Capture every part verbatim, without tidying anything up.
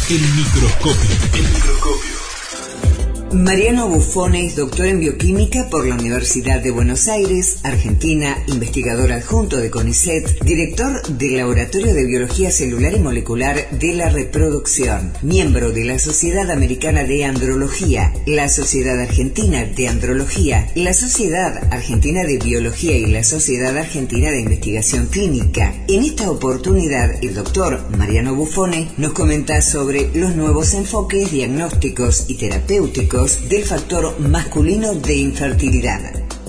El microscopio. El microscopio. Mariano Buffone es doctor en bioquímica por la Universidad de Buenos Aires, Argentina, investigador adjunto de CONICET, director del Laboratorio de Biología Celular y Molecular de la Reproducción, miembro de la Sociedad Americana de Andrología, la Sociedad Argentina de Andrología, la Sociedad Argentina de Biología y la Sociedad Argentina de Investigación Clínica. En esta oportunidad, el doctor Mariano Buffone nos comenta sobre los nuevos enfoques diagnósticos y terapéuticos del factor masculino de infertilidad.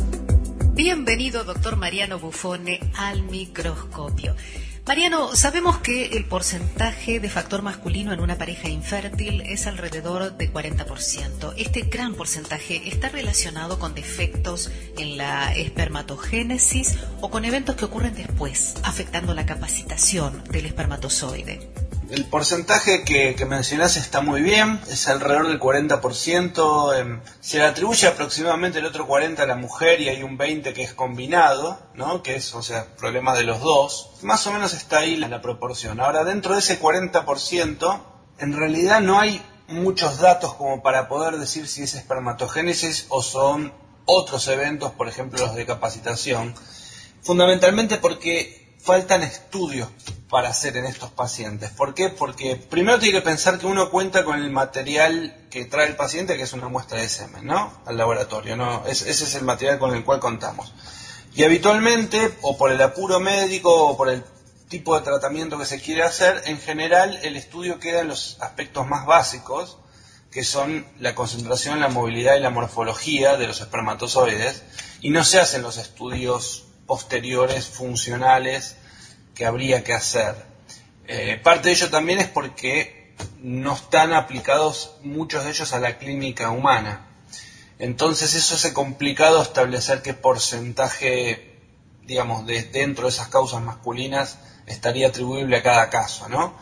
Bienvenido, doctor Mariano Buffone, al microscopio. Mariano, sabemos que el porcentaje de factor masculino en una pareja infértil es alrededor de cuarenta por ciento. Este gran porcentaje está relacionado con defectos en la espermatogénesis o con eventos que ocurren después, afectando la capacitación del espermatozoide. El porcentaje que, que mencionás está muy bien, es alrededor del cuarenta por ciento, eh, se le atribuye aproximadamente el otro cuarenta por ciento a la mujer y hay un veinte por ciento que es combinado, ¿no? Que es, o sea, problema de los dos. Más o menos está ahí la, la proporción. Ahora, dentro de ese cuarenta por ciento, en realidad no hay muchos datos como para poder decir si es espermatogénesis o son otros eventos, por ejemplo los de capacitación, fundamentalmente porque faltan estudios para hacer en estos pacientes. ¿Por qué? Porque primero tiene que pensar que uno cuenta con el material que trae el paciente, que es una muestra de semen, ¿no? Al laboratorio, ¿no? Es, ese es el material con el cual contamos. Y habitualmente, o por el apuro médico, o por el tipo de tratamiento que se quiere hacer, en general el estudio queda en los aspectos más básicos, que son la concentración, la movilidad y la morfología de los espermatozoides, y no se hacen los estudios posteriores, funcionales, que habría que hacer. Eh, parte de ello también es porque no están aplicados muchos de ellos a la clínica humana. Entonces eso hace complicado establecer qué porcentaje, digamos, de, dentro de esas causas masculinas estaría atribuible a cada caso, ¿no?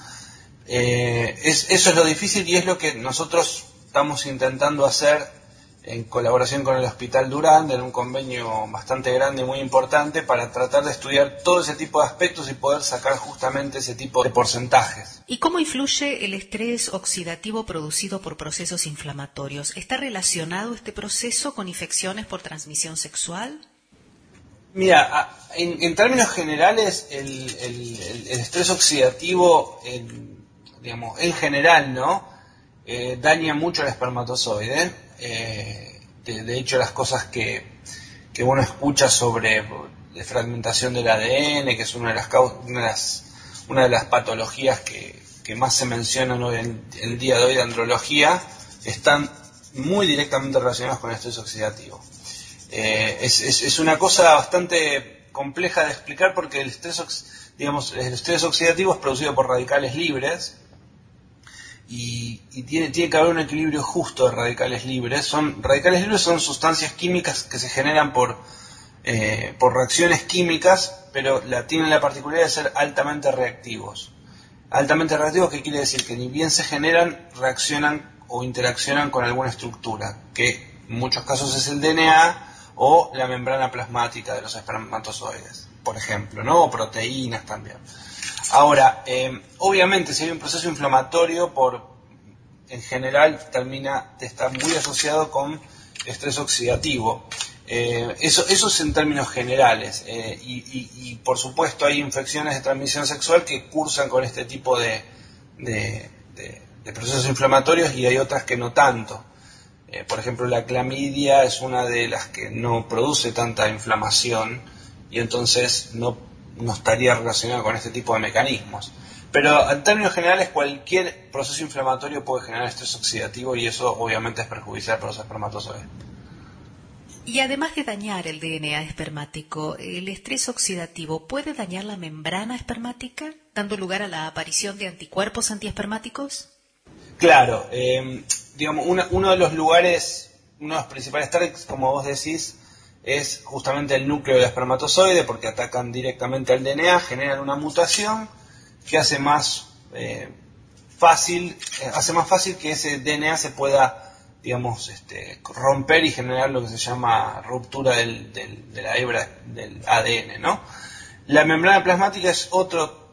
Eh, es, eso es lo difícil y es lo que nosotros estamos intentando hacer en colaboración con el Hospital Durán, en un convenio bastante grande y muy importante, para tratar de estudiar todo ese tipo de aspectos y poder sacar justamente ese tipo de porcentajes. ¿Y cómo influye el estrés oxidativo producido por procesos inflamatorios? ¿Está relacionado este proceso con infecciones por transmisión sexual? Mira, en, en términos generales, el, el, el, el estrés oxidativo, en, digamos, en general, ¿no? Eh, daña mucho al espermatozoide. Eh, de, de hecho, las cosas que, que uno escucha sobre la fragmentación del A D N, que es una de las, una de las, una de las patologías que, que más se mencionan hoy en el día de hoy de andrología, están muy directamente relacionadas con el estrés oxidativo. Eh, es, es, es una cosa bastante compleja de explicar porque el estrés, digamos, el estrés oxidativo es producido por radicales libres. Y, y tiene, tiene que haber un equilibrio justo de radicales libres. Son, radicales libres son sustancias químicas que se generan por, eh, por reacciones químicas, pero la, tienen la particularidad de ser altamente reactivos. Altamente reactivos, ¿qué quiere decir? Que ni bien se generan, reaccionan o interaccionan con alguna estructura, que en muchos casos es el D N A o la membrana plasmática de los espermatozoides, por ejemplo, ¿no? O proteínas también. Ahora, eh, obviamente, si hay un proceso inflamatorio, por en general termina de estar muy asociado con estrés oxidativo. Eh, eso, eso es en términos generales. Eh, y, y, y, por supuesto, hay infecciones de transmisión sexual que cursan con este tipo de, de, de, de procesos inflamatorios y hay otras que no tanto. Eh, por ejemplo, la clamidia es una de las que no produce tanta inflamación y entonces no no estaría relacionado con este tipo de mecanismos. Pero en términos generales, cualquier proceso inflamatorio puede generar estrés oxidativo y eso obviamente es perjudicial para los espermatozoides. Y además de dañar el D N A espermático, ¿el estrés oxidativo puede dañar la membrana espermática, dando lugar a la aparición de anticuerpos antiespermáticos? Claro, eh, digamos, una, uno de los lugares, uno de los principales targets, como vos decís, es justamente el núcleo del espermatozoide, porque atacan directamente al D N A, generan una mutación que hace más eh, fácil, eh, hace más fácil que ese D N A se pueda, digamos, este, romper y generar lo que se llama ruptura del, del, de la hebra del A D N, ¿no? La membrana plasmática es otro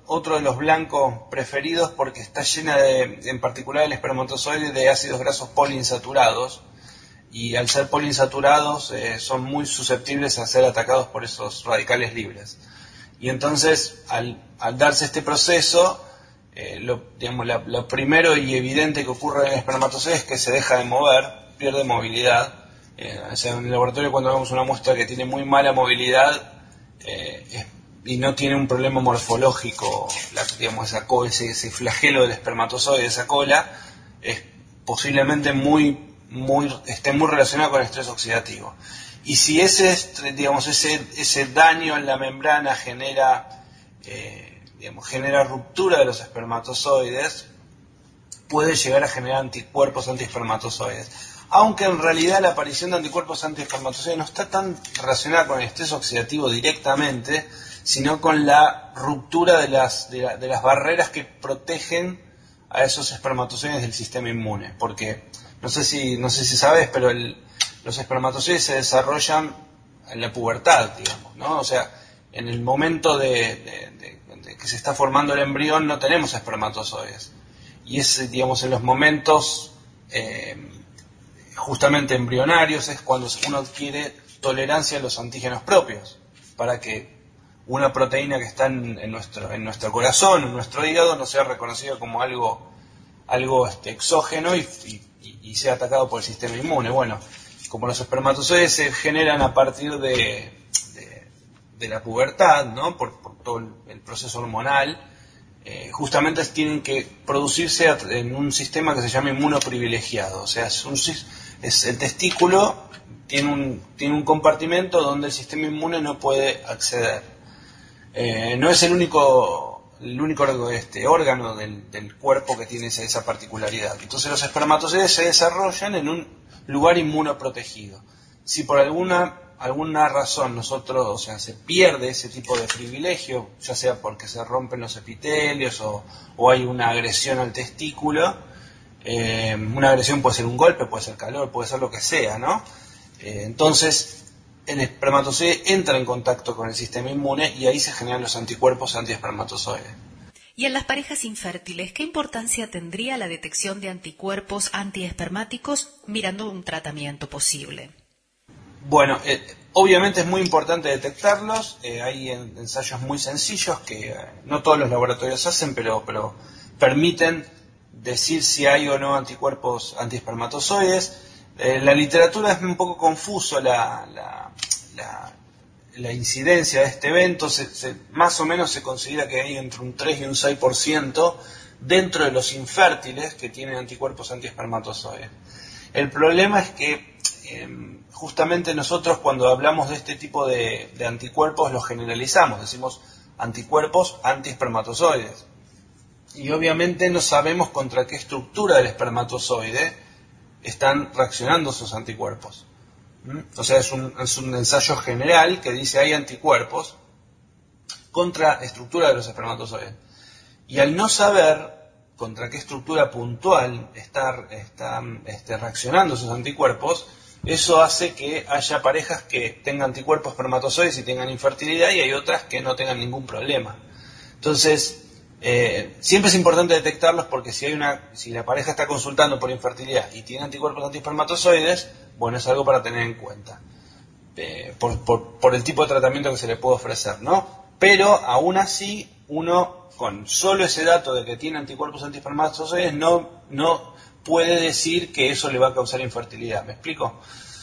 otro de los blancos preferidos porque está llena de, en particular el espermatozoide, de ácidos grasos poliinsaturados, y al ser poliinsaturados eh, son muy susceptibles a ser atacados por esos radicales libres. Y entonces, al, al darse este proceso, eh, lo, digamos, la, lo primero y evidente que ocurre en el espermatozoide es que se deja de mover, pierde movilidad. Eh, o sea, en el laboratorio, cuando vemos una muestra que tiene muy mala movilidad eh, es, y no tiene un problema morfológico, la, digamos, esa co ese, ese flagelo del espermatozoide, esa cola, es posiblemente muy Muy, esté muy relacionado con el estrés oxidativo. Y si ese, digamos, ese, ese daño en la membrana genera, eh, digamos, genera ruptura de los espermatozoides, puede llegar a generar anticuerpos antiespermatozoides. Aunque en realidad la aparición de anticuerpos antiespermatozoides no está tan relacionada con el estrés oxidativo directamente, sino con la ruptura de las, de, la, de las barreras que protegen a esos espermatozoides del sistema inmune. Porque No sé si no sé si sabes, pero el, los espermatozoides se desarrollan en la pubertad, digamos, ¿no? O sea, en el momento de, de, de, de que se está formando el embrión no tenemos espermatozoides. Y es, digamos, en los momentos eh, justamente embrionarios es cuando uno adquiere tolerancia a los antígenos propios, para que una proteína que está en, en, nuestro, en nuestro corazón, en nuestro hígado, no sea reconocida como algo, algo este, exógeno y, y y sea atacado por el sistema inmune. Bueno, como los espermatozoides se generan a partir de, de, de la pubertad, ¿no? Por, por todo el, el proceso hormonal, eh, justamente tienen que producirse en un sistema que se llama inmunoprivilegiado. O sea, es, un, es el testículo tiene un, tiene un compartimento donde el sistema inmune no puede acceder. Eh, no es el único... el único este, órgano del, del cuerpo que tiene esa, esa particularidad. Entonces los espermatozoides se desarrollan en un lugar inmunoprotegido. Si por alguna, alguna razón nosotros, o sea, se pierde ese tipo de privilegio, ya sea porque se rompen los epitelios o, o hay una agresión al testículo, eh, una agresión puede ser un golpe, puede ser calor, puede ser lo que sea, ¿no? Eh, entonces el espermatozoide entra en contacto con el sistema inmune y ahí se generan los anticuerpos antiespermatozoides. Y en las parejas infértiles, ¿qué importancia tendría la detección de anticuerpos antiespermáticos mirando un tratamiento posible? Bueno, eh, obviamente es muy importante detectarlos. Eh, hay en, ensayos muy sencillos que eh, no todos los laboratorios hacen, pero, pero permiten decir si hay o no anticuerpos antiespermatozoides. En eh, la literatura es un poco confuso la, la, la, la incidencia de este evento. Se, se, más o menos se considera que hay entre un tres y un seis por ciento dentro de los infértiles que tienen anticuerpos antiespermatozoides. El problema es que eh, justamente nosotros cuando hablamos de este tipo de, de anticuerpos los generalizamos, decimos anticuerpos antiespermatozoides. Y obviamente no sabemos contra qué estructura del espermatozoide están reaccionando esos anticuerpos. ¿Mm? O sea, es un, es un ensayo general que dice hay anticuerpos contra estructura de los espermatozoides. Y al no saber contra qué estructura puntual están está, este, reaccionando esos anticuerpos, eso hace que haya parejas que tengan anticuerpos espermatozoides y tengan infertilidad, y hay otras que no tengan ningún problema. Entonces, eh, siempre es importante detectarlos, porque si hay una, si la pareja está consultando por infertilidad y tiene anticuerpos antiespermatozoides, bueno, es algo para tener en cuenta, eh, por, por, por el tipo de tratamiento que se le puede ofrecer, ¿no? Pero aún así, uno con solo ese dato de que tiene anticuerpos antiespermatozoides no, no puede decir que eso le va a causar infertilidad. ¿Me explico?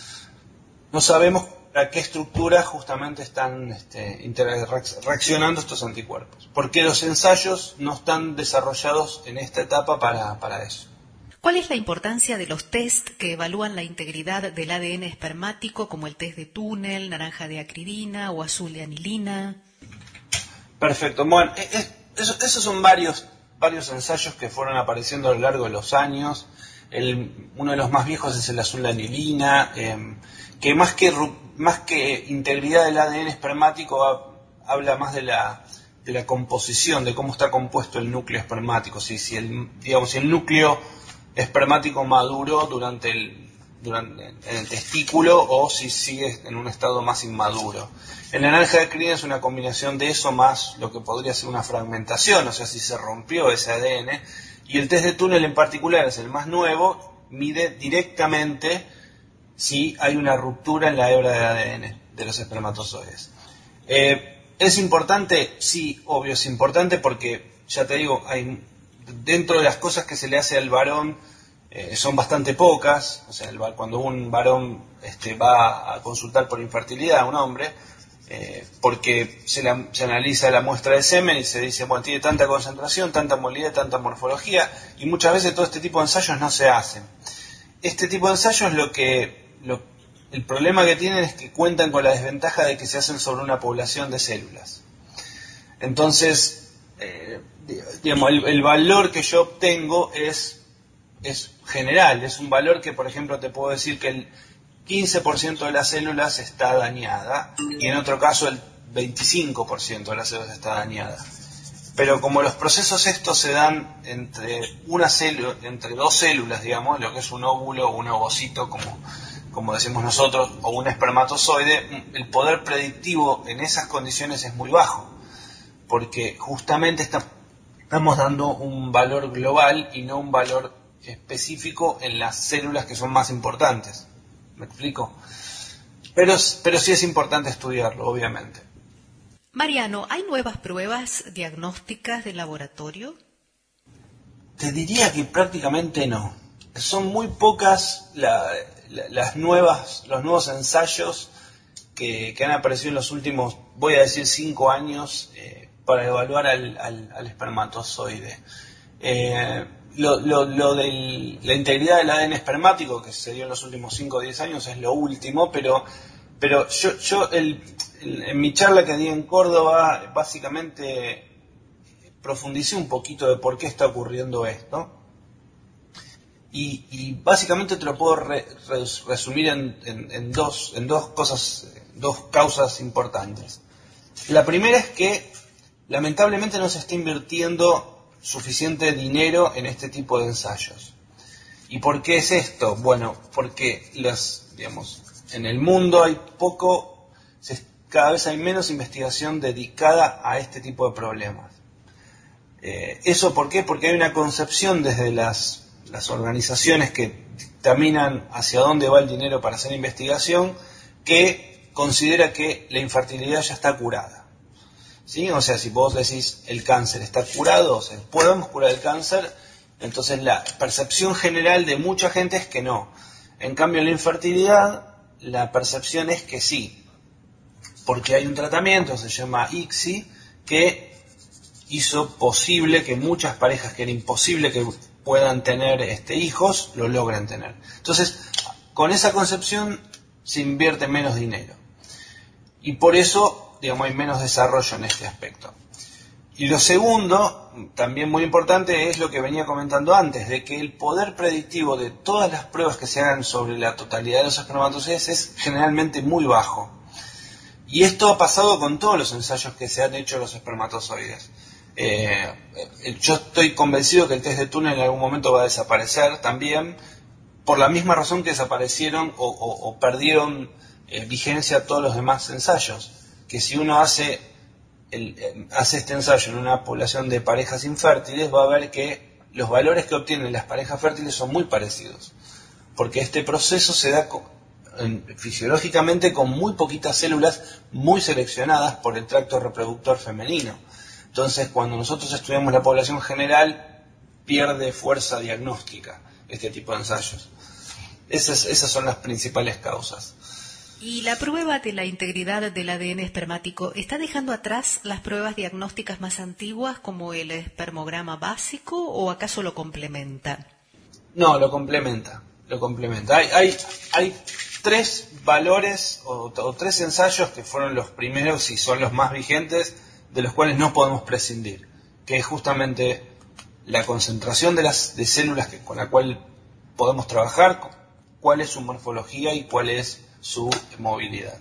No sabemos a qué estructura justamente están este, reaccionando estos anticuerpos, porque los ensayos no están desarrollados en esta etapa para, para eso. ¿Cuál es la importancia de los test que evalúan la integridad del A D N espermático, como el test de túnel, naranja de acridina o azul de anilina? Perfecto. Bueno, es, es, esos son varios, varios ensayos que fueron apareciendo a lo largo de los años. El, uno de los más viejos es el azul de anilina, eh, que más que más que integridad del A D N espermático ha, habla más de la, de la composición, de cómo está compuesto el núcleo espermático. Si, si, el, digamos, si el núcleo espermático maduró durante el, durante, en el testículo o si sigue en un estado más inmaduro. En la naranja de crina es una combinación de eso más lo que podría ser una fragmentación, o sea, si se rompió ese A D N. Y el test de túnel en particular es el más nuevo, mide directamente si hay una ruptura en la hebra de A D N de los espermatozoides. Eh, ¿Es importante? Sí, obvio, es importante porque, ya te digo, hay dentro de las cosas que se le hace al varón, eh, son bastante pocas. O sea, el, cuando un varón este, va a consultar por infertilidad a un hombre, eh, porque se, la, se analiza la muestra de semen y se dice, bueno, tiene tanta concentración, tanta movilidad, tanta morfología, y muchas veces todo este tipo de ensayos no se hacen. Este tipo de ensayos lo que... Lo, el problema que tienen es que cuentan con la desventaja de que se hacen sobre una población de células. Entonces, eh, digamos, el, el valor que yo obtengo es, es general, es un valor que, por ejemplo, te puedo decir que el quince por ciento de las células está dañada y en otro caso el veinticinco por ciento de las células está dañada. Pero como los procesos estos se dan entre una célula, entre dos células, digamos, lo que es un óvulo o un ovocito, como, como decimos nosotros, o un espermatozoide, el poder predictivo en esas condiciones es muy bajo, porque justamente está, estamos dando un valor global y no un valor específico en las células que son más importantes. ¿Me explico? Pero, pero sí es importante estudiarlo, obviamente. Mariano, ¿hay nuevas pruebas diagnósticas de laboratorio? Te diría que prácticamente no. Son muy pocas la, la, las nuevas, los nuevos ensayos que, que han aparecido en los últimos, voy a decir, cinco años eh, para evaluar al, al, al espermatozoide. Eh, lo lo, lo de la integridad del A D N espermático, que se dio en los últimos cinco o diez años, es lo último, pero, pero yo, yo el, el, en mi charla que di en Córdoba, básicamente profundicé un poquito de por qué está ocurriendo esto. Y, y básicamente te lo puedo re, re, resumir en, en, en, dos, en dos cosas, dos causas importantes. La primera es que lamentablemente no se está invirtiendo suficiente dinero en este tipo de ensayos. ¿Y por qué es esto? Bueno, porque los, digamos, en el mundo hay poco, se, cada vez hay menos investigación dedicada a este tipo de problemas. Eh, ¿Eso por qué? Porque hay una concepción desde las, las organizaciones que dictaminan hacia dónde va el dinero para hacer investigación, que considera que la infertilidad ya está curada. ¿Sí? O sea, si vos decís el cáncer está curado, o sea, podemos curar el cáncer, entonces la percepción general de mucha gente es que no. En cambio, en la infertilidad, la percepción es que sí, porque hay un tratamiento, se llama I C S I, que hizo posible que muchas parejas que era imposible que puedan tener este, hijos, lo logren tener. Entonces, con esa concepción se invierte menos dinero. Y por eso, digamos, hay menos desarrollo en este aspecto. Y lo segundo, también muy importante, es lo que venía comentando antes, de que el poder predictivo de todas las pruebas que se hagan sobre la totalidad de los espermatozoides es generalmente muy bajo. Y esto ha pasado con todos los ensayos que se han hecho los espermatozoides. Eh, yo estoy convencido que el test de túnel en algún momento va a desaparecer también, por la misma razón que desaparecieron o, o, o perdieron eh, vigencia todos los demás ensayos. Que si uno hace, el, eh, hace este ensayo en una población de parejas infértiles, va a ver que los valores que obtienen las parejas fértiles son muy parecidos, porque este proceso se da con, en, fisiológicamente con muy poquitas células muy seleccionadas por el tracto reproductor femenino. Entonces, cuando nosotros estudiamos la población general, pierde fuerza diagnóstica este tipo de ensayos. Esas, esas son las principales causas. ¿Y la prueba de la integridad del A D N espermático está dejando atrás las pruebas diagnósticas más antiguas como el espermograma básico o acaso lo complementa? No, lo complementa, lo complementa. Hay, hay, hay tres valores o, o tres ensayos que fueron los primeros y son los más vigentes, de los cuales no podemos prescindir, que es justamente la concentración de las de células que, con la cual podemos trabajar, cuál es su morfología y cuál es su movilidad.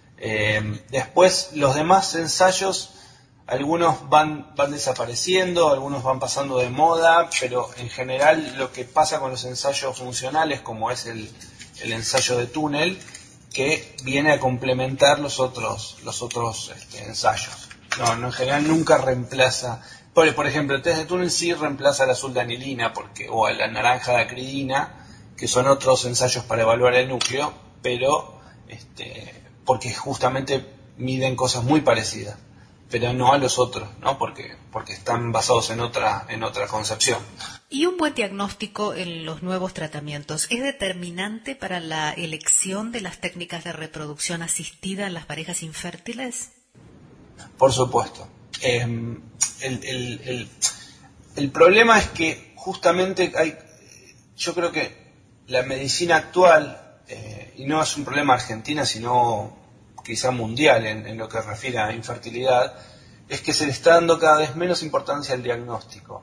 Eh, después, los demás ensayos, algunos van, van desapareciendo, algunos van pasando de moda, pero en general lo que pasa con los ensayos funcionales, como es el, el ensayo de túnel, que viene a complementar los otros, los otros este, ensayos. No, no, en general nunca reemplaza. Por, por ejemplo, el test de túnel sí reemplaza al azul de anilina porque, o a la naranja de acridina, que son otros ensayos para evaluar el núcleo, pero este, porque justamente miden cosas muy parecidas, pero no a los otros, ¿no? Porque, porque están basados en otra, en otra concepción. ¿Y un buen diagnóstico en los nuevos tratamientos es determinante para la elección de las técnicas de reproducción asistida en las parejas infértiles? Por supuesto. Eh, el, el, el, el problema es que justamente hay, yo creo que la medicina actual, eh, y no es un problema argentina, sino quizá mundial en, en lo que refiere a infertilidad, es que se le está dando cada vez menos importancia al diagnóstico.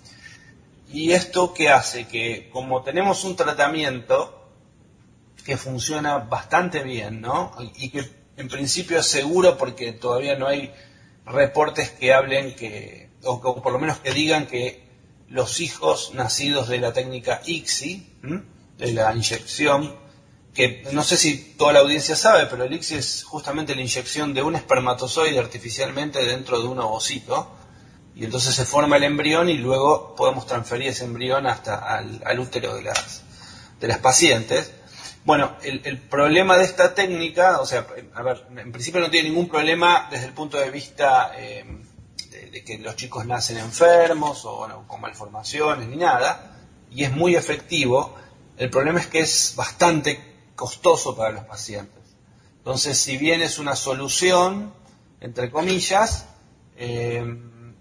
¿Y esto qué hace? Que como tenemos un tratamiento que funciona bastante bien, ¿no? Y que en principio es seguro porque todavía no hay reportes que hablen que, o, o por lo menos que digan que los hijos nacidos de la técnica I C S I, ¿m? de la inyección, que no sé si toda la audiencia sabe, pero el I C S I es justamente la inyección de un espermatozoide artificialmente dentro de un ovocito, y entonces se forma el embrión y luego podemos transferir ese embrión hasta al, al útero de las, de las pacientes. Bueno, el, el problema de esta técnica, o sea, a ver, en principio no tiene ningún problema desde el punto de vista eh, de, de que los chicos nacen enfermos o bueno, con malformaciones ni nada, y es muy efectivo. El problema es que es bastante costoso para los pacientes. Entonces, si bien es una solución, entre comillas, eh,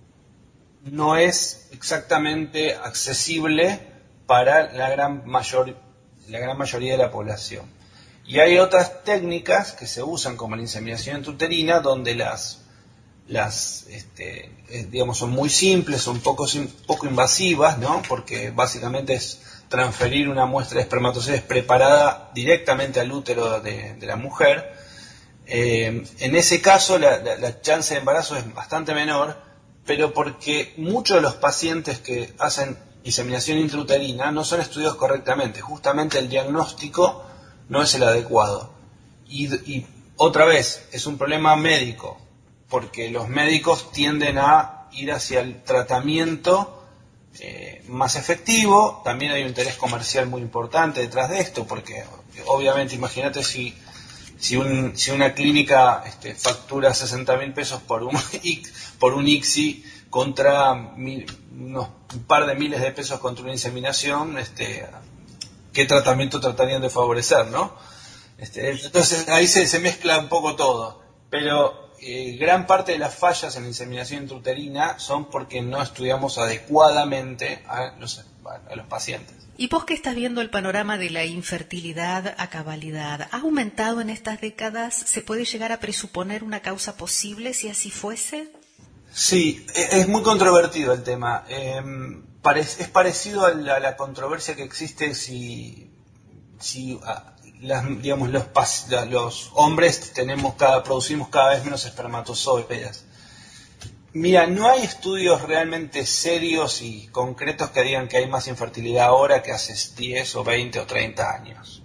no es exactamente accesible para la gran mayor, la gran mayoría de la población. Y hay otras técnicas que se usan como la inseminación intrauterina, donde las, las este, digamos, son muy simples, son poco, poco invasivas, ¿no? Porque básicamente es transferir una muestra de espermatozoides preparada directamente al útero de, de la mujer. Eh, en ese caso la, la, la chance de embarazo es bastante menor, pero porque muchos de los pacientes que hacen inseminación intrauterina no son estudiados correctamente. Justamente el diagnóstico no es el adecuado. Y, y otra vez, es un problema médico, porque los médicos tienden a ir hacia el tratamiento eh, más efectivo. También hay un interés comercial muy importante detrás de esto, porque obviamente imagínate si, si, un, si una clínica este, factura sesenta mil pesos por un, por un I C S I contra mil, unos, un par de miles de pesos contra una inseminación, este, ¿qué tratamiento tratarían de favorecer, no? Este, entonces ahí se, se mezcla un poco todo, pero eh, gran parte de las fallas en la inseminación intrauterina son porque no estudiamos adecuadamente a los, a los pacientes. ¿Y vos que estás viendo el panorama de la infertilidad a cabalidad, ¿ha aumentado en estas décadas? ¿Se puede llegar a presuponer una causa posible si así fuese? Sí, es muy controvertido el tema. Eh, es parecido a la, a la controversia que existe si, si a, las, digamos, los, los hombres tenemos cada, producimos cada vez menos espermatozoides. Mira, no hay estudios realmente serios y concretos que digan que hay más infertilidad ahora que hace diez o veinte o treinta años.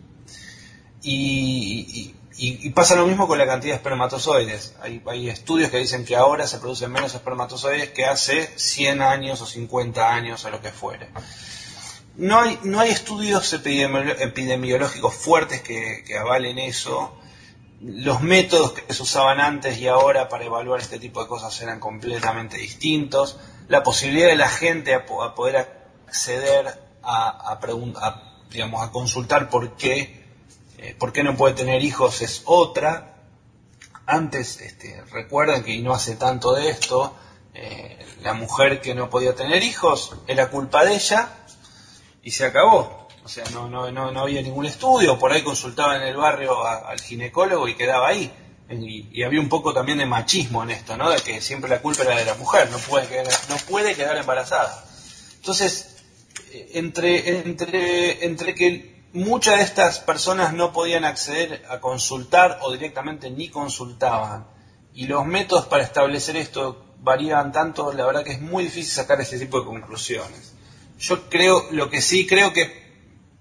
Y, y, y pasa lo mismo con la cantidad de espermatozoides. Hay, hay estudios que dicen que ahora se producen menos espermatozoides que hace cien años o cincuenta años o lo que fuere. No hay, no hay estudios epidemiológicos fuertes que, que avalen eso. Los métodos que se usaban antes y ahora para evaluar este tipo de cosas eran completamente distintos. La posibilidad de la gente a, a poder acceder a, a, a, digamos, a consultar por qué, eh, por qué no puede tener hijos es otra. Antes, este, recuerden que y no hace tanto de esto, eh, la mujer que no podía tener hijos era culpa de ella y se acabó. O sea, no, no, no, no había ningún estudio, por ahí consultaba en el barrio a, al ginecólogo y quedaba ahí. Y, y había un poco también de machismo en esto, ¿no? De que siempre la culpa era de la mujer, no puede quedar, no puede quedar embarazada. Entonces, entre, entre, entre que muchas de estas personas no podían acceder a consultar o directamente ni consultaban, y los métodos para establecer esto varían tanto, la verdad que es muy difícil sacar ese tipo de conclusiones. Yo creo, lo que sí creo que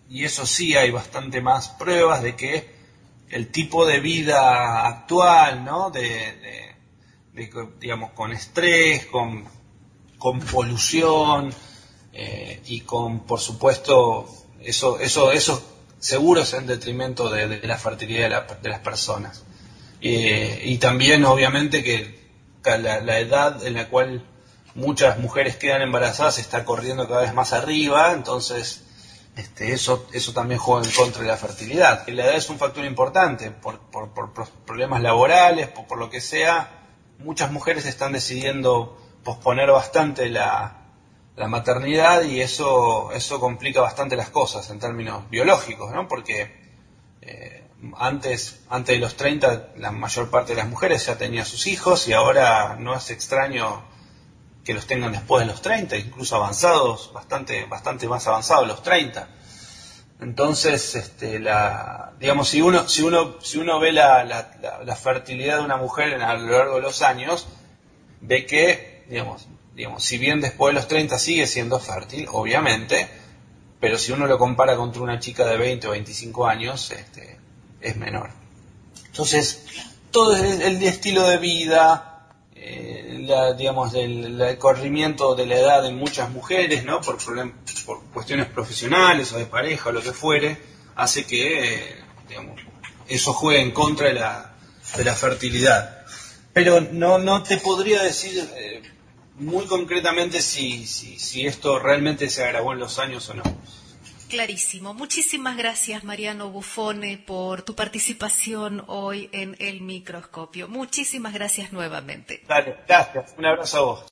y eso sí hay bastante más pruebas de que el tipo de vida actual, ¿no? De, de, de digamos, con estrés, con, con polución eh, y con, por supuesto, eso, eso, eso seguro es en detrimento de, de la fertilidad de, la, de las personas. Eh, y también, obviamente, que la, la edad en la cual muchas mujeres quedan embarazadas está corriendo cada vez más arriba, entonces este, eso, eso también juega en contra de la fertilidad. La edad es un factor importante, por, por, por problemas laborales, por, por lo que sea, muchas mujeres están decidiendo posponer bastante la, la maternidad y eso, eso complica bastante las cosas en términos biológicos, ¿no? Porque eh, antes, antes de los treinta la mayor parte de las mujeres ya tenía sus hijos y ahora no es extraño que los tengan después de los treinta, incluso avanzados, bastante, bastante más avanzados los treinta. Entonces, este, la, digamos, si uno, si uno, si uno ve la, la, la, la fertilidad de una mujer a lo largo de los años, ve que, digamos, digamos, si bien después de los treinta sigue siendo fértil, obviamente, pero si uno lo compara contra una chica de veinte o veinticinco años, este, es menor. Entonces, todo el, el estilo de vida, eh, la, digamos, el, el corrimiento de la edad de muchas mujeres, ¿no? Por, problem, por cuestiones profesionales o de pareja o lo que fuere, hace que, eh, digamos, eso juegue en contra de la, de la fertilidad. Pero no, no te podría decir eh, muy concretamente si, si, si esto realmente se agravó en los años o no. Clarísimo. Muchísimas gracias, Mariano Buffone, por tu participación hoy en El Microscopio. Muchísimas gracias nuevamente. Dale, gracias. Un abrazo a vos.